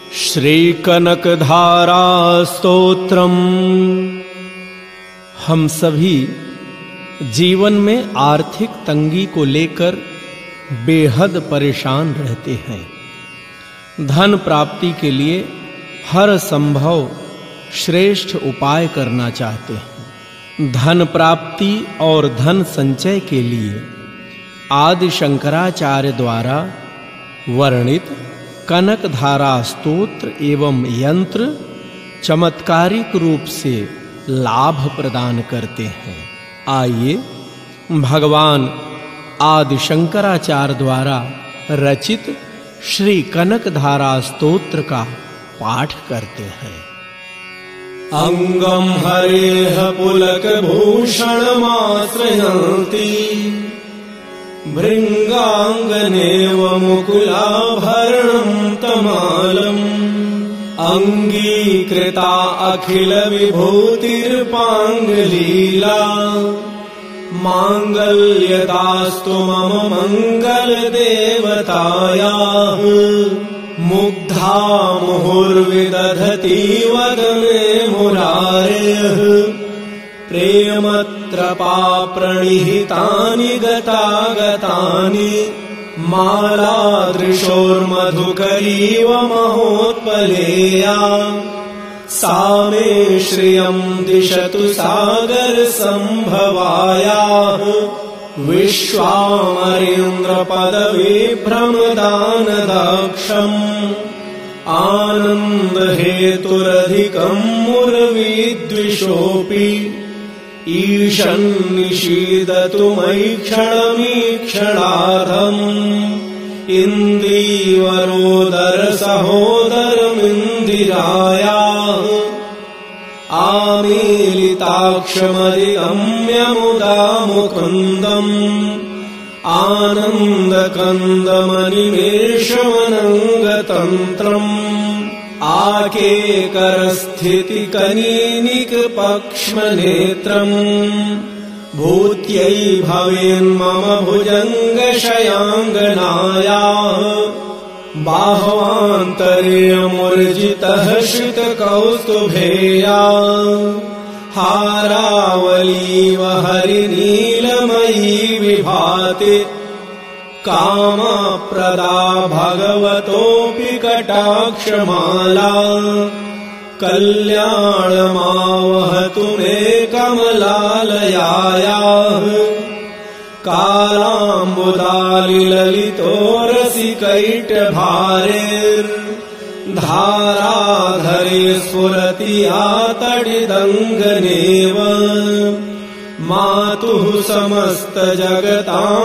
श्रीकनकधारा स्तोत्रम्। हम सभी जीवन में आर्थिक तंगी को लेकर बेहद परेशान रहते हैं। धन प्राप्ति के लिए हर संभव श्रेष्ठ उपाय करना चाहते हैं। धन प्राप्ति और धन संचय के लिए आदि शंकराचार्य द्वारा वर्णित कनकधारा स्तोत्र एवं यंत्र चमत्कारिक रूप से लाभ प्रदान करते हैं। आइए भगवान आदि शंकराचार्य द्वारा रचित श्री कनकधारा स्तोत्र का पाठ करते हैं। अंगम हरेह पुलक भूषणमाश्रयन्ति भृंगांगनेव मुकुलाभरणं तमालम् अंगीकृता अखिल विभूतिर्पांगलीला मांगल्यदास्तु मम मंगल देवतायाः मुग्धा मुहुर्विदधति वदने मुरारेः प्रेमत्रपा प्रणिहितानि गतागतानि मालादृशोर्मधुकरीव महोत्पलेया सा मे श्रियं दिशतु सागर संभवायाः विश्वामरेन्द्रपदविभ्रमदानदाक्षम् आनन्दहेतुरधिकं मुरविद्विषोऽपि ईशन्निषीदतु मयि क्षणमीक्षणार्धम् इन्दीवरोदर सहोदरमिन्दिरायाः आमीलिताक्षमधिगम्य मुदा मुकुन्दम् आनन्दकन्दमनिमेषमनङ्गतन्त्रम् आकेकरस्थितिकनीनिकपक्ष्मनेत्रम् भूत्यै भवेन्मम भुजङ्गशयाङ्गनायाः बाह्वान्तरे मूर्जितः श्रितकौस्तुभेया हारावलीव हरिनीलमयी विभाति कामप्रदा भगवतोऽपि कटाक्षमाला कल्याणमावहतु मे कमलालयायाः कालाम्बुदालिललितोरसिकैटभारेर्धाराधरे स्फुरति या तडिदङ्गनेव मातुः समस्तजगतां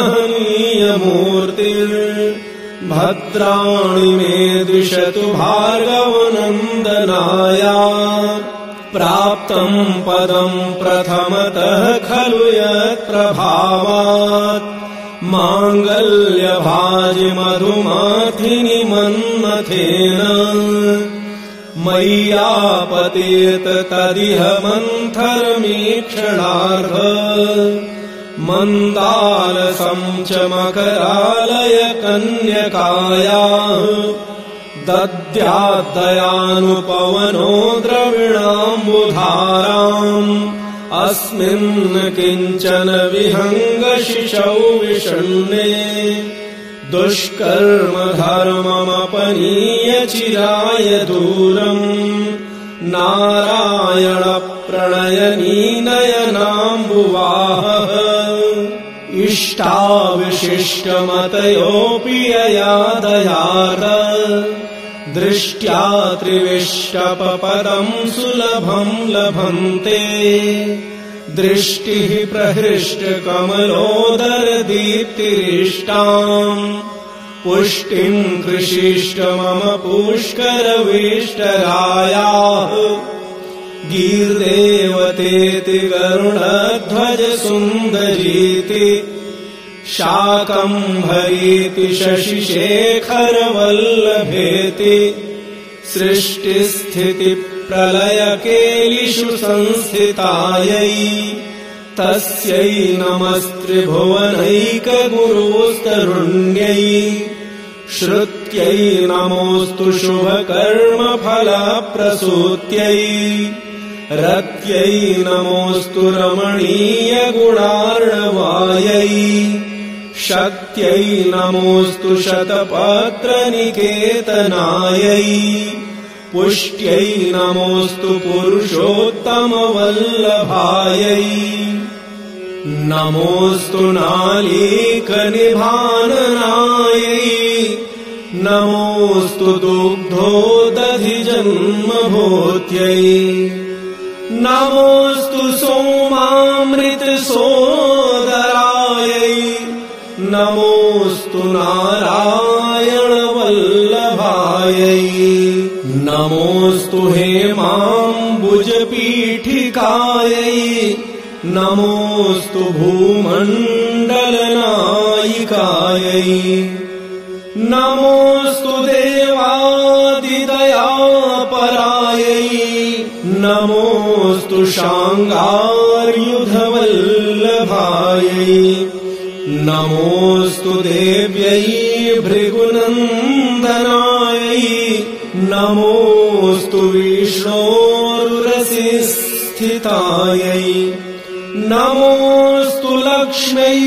महनीयमूर्तिर्भद्राणि मे दिशतु भार्गवनन्दनाया प्राप्तं पदं प्रथमतः खलु यत्प्रभावात् माङ्गल्यभाजि मधुमाथिनि मन्मथेन मय्यापतेत तदिह मन्थरमीक्षणार्ध मन्दालसं च मकरालय कन्यकायाः दद्याद्दयानुपवनो द्रविणाम्बुधाराम् अस्मिन् किञ्चन विहङ्गशिशौ विषण्णे दुष्कर्म धर्ममपनीय चिराय दूरम् नारायण प्रणयनी नयनाम्बुवाहः इष्टाविशिष्टमतयोऽपि यया दयाद दृष्ट्या त्रिविष्टपपदं सुलभं लभन्ते दृष्टिः प्रहृष्टकमलोदर दीप्तिरिष्टाम् पुष्टिं कृषिष्ट मम पुष्करविष्टरायाः गीर्देवतेति गरुडध्वज सुन्दरीति शाकम्भरीति शशिशेखरवल्लभेति सृष्टिस्थितिप्रलयकेलिषु संस्थितायै तस्यै नमस्त्रिभुवनैकगुरुस्तरुण्यै श्रुत्यै नमोऽस्तु शुभकर्मफलप्रसूत्यै रत्यै नमोऽस्तु रमणीयगुणार्णवायै शक्त्यै नमोऽस्तु शतपत्रनिकेतनायै पुष्ट्यै नमोऽस्तु पुरुषोत्तमवल्लभायै नमोऽस्तु नालीकनिभाननायै नमोऽस्तु दुग्धोदधिजन्मभूत्यै नमोऽस्तु सोमामृतसोदरायै नमोऽस्तु नारायणवल्लभायै नमोऽस्तु हेमाम्बुजपीठिकायै नमोऽस्तु भूमण्डलनायिकायै नमोऽस्तु देवादिदयापरायै नमोऽस्तु शाङ्गार्युधवल्लभायै नमोऽस्तु देव्यै भृगुनन्दनायै नमोऽस्तु विष्णोरुरसिस्थितायै नमोऽस्तु लक्ष्म्यै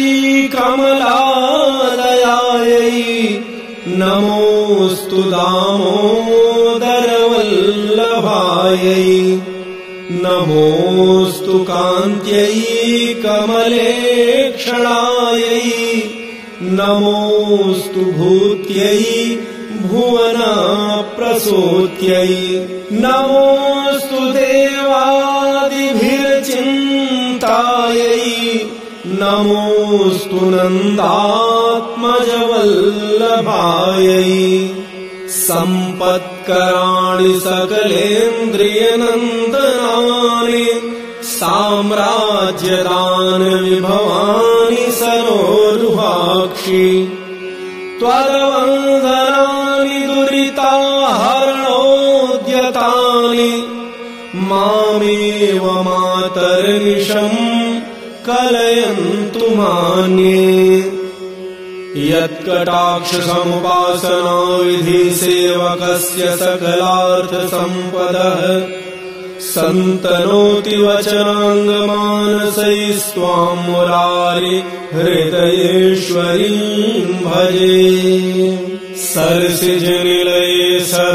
कमलालयायै नमोऽस्तु दामोदरवल्लभायै नमोऽस्तु कान्त्यै कमलेक्षणायै नमोऽस्तु भूत्यै भुवनप्रसूत्यै नमोऽस्तु देवादिभिर्चिन्तायै नमोऽस्तु नन्दात्मजवल्लभायै सम्पत्कराणि सकलेन्द्रियनन्दनानि साम्राज्यदानविभवानि सरोरुहाक्षि त्वद्वन्दनानि दुरिताहरणोद्यतानि मामेव मातर्निशम् कलयन्तु मान्ये यत्कटाक्षसमुपासना विधिसेवकस्य सकलार्थसम्पदः सन्तनोति वचनाङ्गमानसैस्त्वां मुरारि हृदयेश्वरीं भजे सरसिजनिलये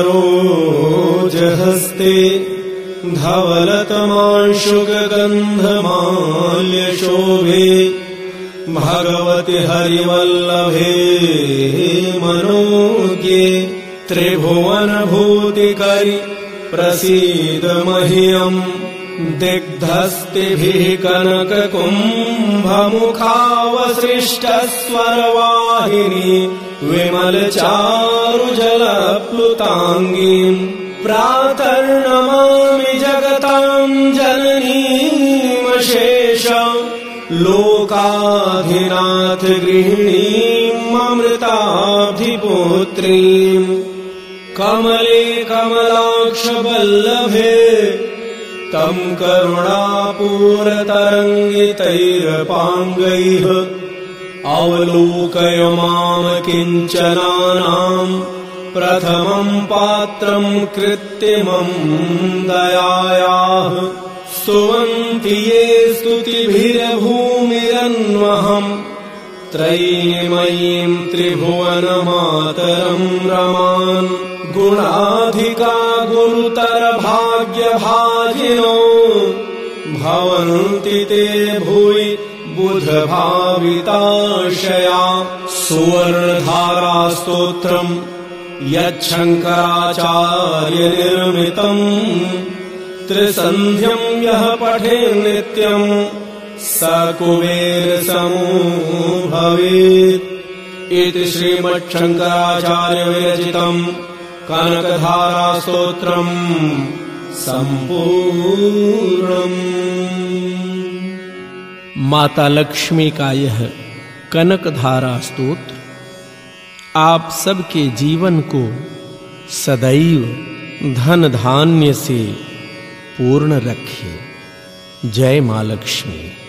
सरोजहस्ते धवलतमांशुकगन्धमाल्यशोभे भगवति हरिवल्लभे मनोज्ञे त्रिभुवनभूतिकरि प्रसीद मह्यम् दिग्धस्तिभिः कनककुम्भमुखावसृष्टस्वरवाहिनी विमलचारुजलप्लुताङ्गीम् प्रातर्नमामि जगताम् जननीमशेष लोकाधिनाथ गृहिणीम् अमृताधिपुत्रीम् कमले कमलाक्षवल्लभे तम् करुणापूरतरङ्गितैरपाङ्गैः अवलोकय माम किञ्चनानाम् प्रथमम् पात्रम् कृत्रिमम् दयायाः स्तुवन्ति ये स्तुतिभिर्भूमिरन्वहम् त्रयीमयीम् त्रिभुवनमातरम् रमान् गुणाधिका गुरुतर भाग्यभाजिनो भवन्ति ते भुवि बुधभाविताशया सुवर्णधारा स्तोत्रम् यच्छङ्कराचार्यनिर्मितम् त्रिसन्ध्यम् यः पठेत् नित्यम् स कुबेरसमो भवेत् इति श्रीमच्छङ्कराचार्यविरचितम् कनकधारा स्तोत्रम् सम्पूर्णम्। माता लक्ष्मी का यह कनकधारा स्तोत्र आप सबके जीवन को सदैव धन धान्य से पूर्ण रखे। जय मां लक्ष्मी।